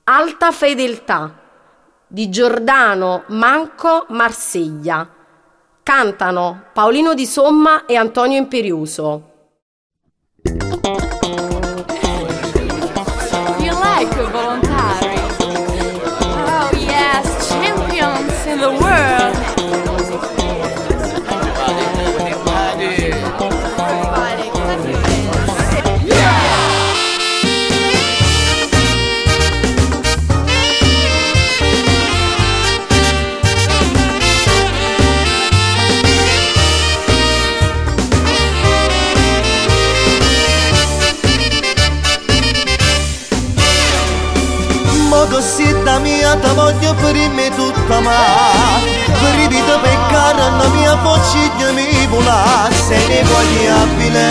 Alta fedeltà di Giordano Manco Marsiglia. Cantano Paolino Di Somma e Antonio Imperiuso. You like volontari? Oh yes, champions in the world. Così da mia te voglio ferire tutta ma ripito peccare la mia vociglia mi vola se ne vogliabile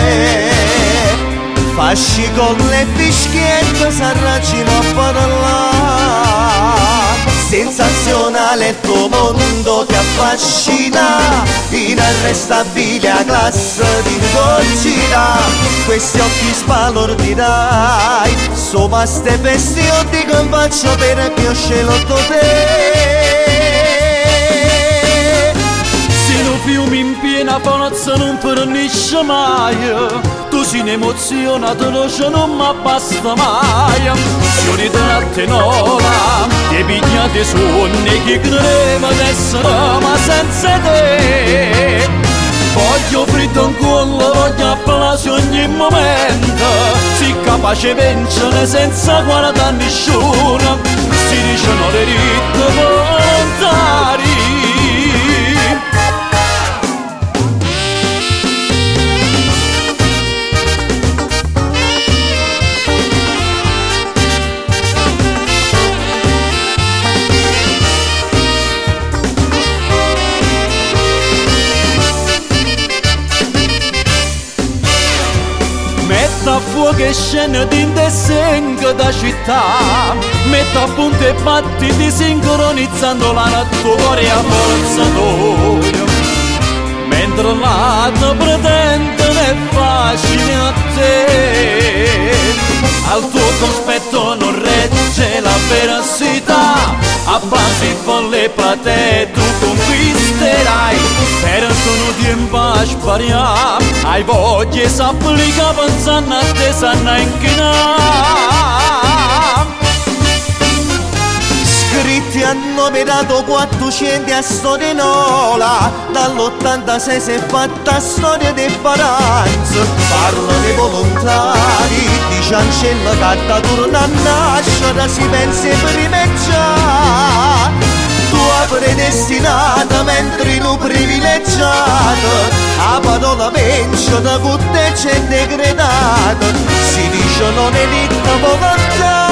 fasci con le fischiette s'arracino a parlare sensazionale il tuo mondo ti affascina inarrestabile classe di ingorgita questi occhi spalordirai sopra ste vestiti che faccio per più scelto te se lo fiume in piena forza non fornisce mai tu sei un'emozionata luce non mi basta mai fiori della tenola e pigliate suoni che credeva d'essere ma senza te voglio fritto in cuore, voglio applausi ogni momento si capace vincere senza guardare nessuno si dicono le ritte volontari metta a fuoco scene di indessenga da città metta a punto e battiti sincronizzando la tuo cuore a forza tua mentre l'altro pretende è facile a te al tuo cospetto non regge la veracità a base folle platee tu conquisterai per sono tempo a spariare hai voglie s'applica pensando a te sanno inchinare scritti hanno dato 400 a Storinola dall'86 si è fatta storia di Paranzo parlo dei volontari di Ciancella che da torna a nascere si pensa prima già tua predestinata mentre lo privilegiato a parola vence da cutte c'è decretato si dice non è ditta volontà